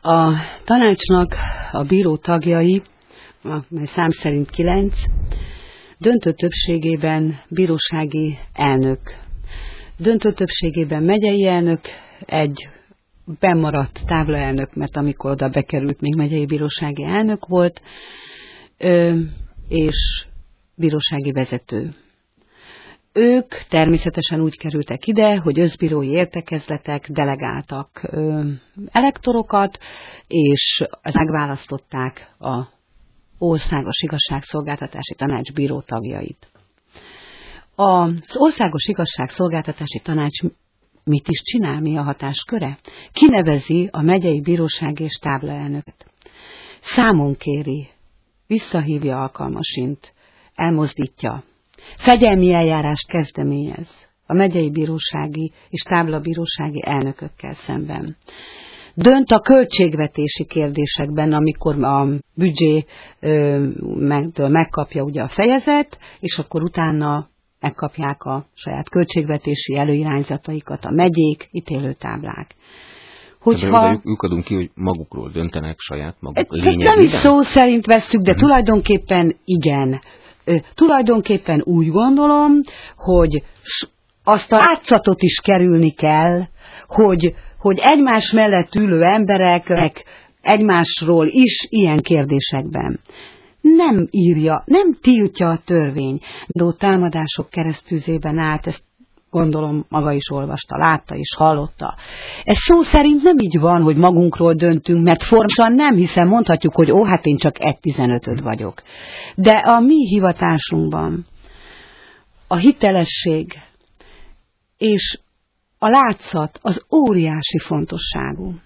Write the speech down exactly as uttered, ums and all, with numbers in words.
A tanácsnak a bíró tagjai, mely szám szerint kilenc, döntő többségében bírósági elnök, döntő többségében megyei elnök, egy bennmaradt táblaelnök, mert amikor oda bekerült, még megyei bírósági elnök volt, és bírósági vezető. Ők természetesen úgy kerültek ide, hogy összbírói értekezletek delegáltak ö, elektorokat, és megválasztották az Országos Igazságszolgáltatási Tanács bíró tagjait. Az Országos Igazságszolgáltatási Tanács mit is csinál, mi a hatásköre? Kinevezi a megyei bíróság és táblaelnöket. Számon kéri, visszahívja alkalmasint, elmozdítja, fegyelmi eljárást kezdeményez a megyei bírósági és táblabírósági elnökökkel szemben. Dönt a költségvetési kérdésekben, amikor a büdzsé megkapja ugye a fejezet, és akkor utána megkapják a saját költségvetési előirányzataikat a megyék, ítélőtáblák. Hogyha ők adunk ki, hogy magukról döntenek saját maguk lényegében? Nem is szó szerint vesszük, de hmm. tulajdonképpen igen. Tulajdonképpen úgy gondolom, hogy azt a látszatot is kerülni kell, hogy, hogy egymás mellett ülő emberek egymásról is ilyen kérdésekben. Nem írja, nem tiltja a törvény. De támadások keresztüzében állt, ezt gondolom maga is olvasta, látta és hallotta. Ez szó szerint nem így van, hogy magunkról döntünk, mert formálisan nem, hiszen mondhatjuk, hogy ó, hát én csak egy tizenötöd vagyok. De a mi hivatásunkban a hitelesség és a látszat az óriási fontosságú.